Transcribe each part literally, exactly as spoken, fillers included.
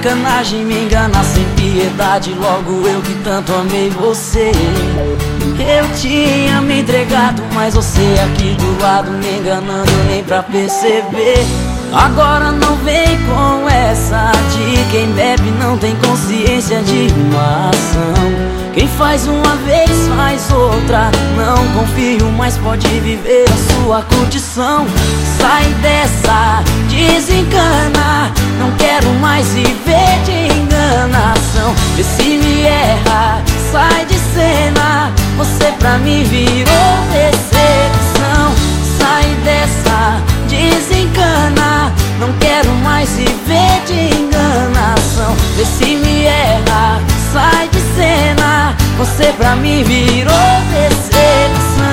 sacanagem me enganar sem piedade. Logo eu que tanto amei você. Eu tinha me entregado, mas você aqui do lado me enganando nem pra perceber. Agora não vem com essa de quem bebe não tem consciência de uma ação. Quem faz uma vez faz outra. Não confio, mas pode viver a sua curtição. Sai dessa, desencana. Não quero mais viver de enganação. Vê se me erra, sai de cena. Você pra mim virou decepção. Sai dessa, desencana. Não quero mais viver de enganação. Vê se me erra, sai de cena. Você pra mim virou decepção.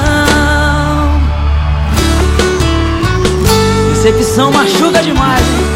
Decepção machuca demais, hein?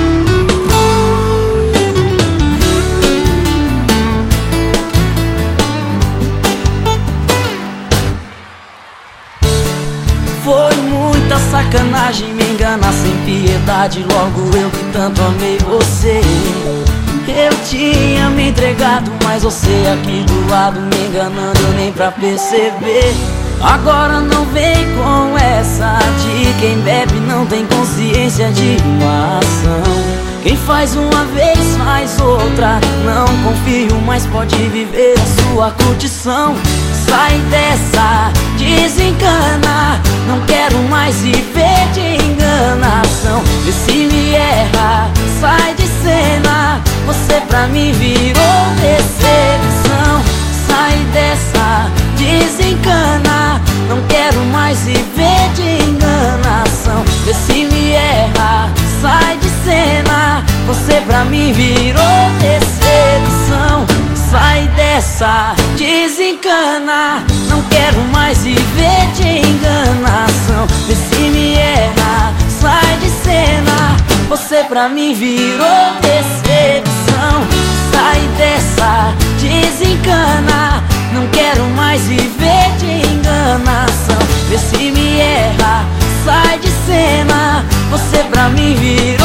Foi muita sacanagem me enganar sem piedade. Logo eu que tanto amei você. Eu tinha me entregado, mas você aqui do lado me enganando nem pra perceber. Agora não vem com essa de quem bebe não tem consciência de uma ação. Quem faz uma vez faz outra. Não confio, mas pode viver a sua curtição. Sai dessa, desencana. Não quero mais viver de enganação. Vê se me erra, sai de cena. Você pra mim virou decepção. Sai dessa, desencana. Não quero mais viver de enganação. Vê se me erra, sai de cena. Você pra mim virou decepção. Sai dessa, desencana. Não quero mais viver de enganação. Vê se me erra, sai de cena. Você pra mim virou decepção. Sai dessa, desencana. Não quero mais viver de enganação. Vê se me erra, sai de cena. Você pra mim virou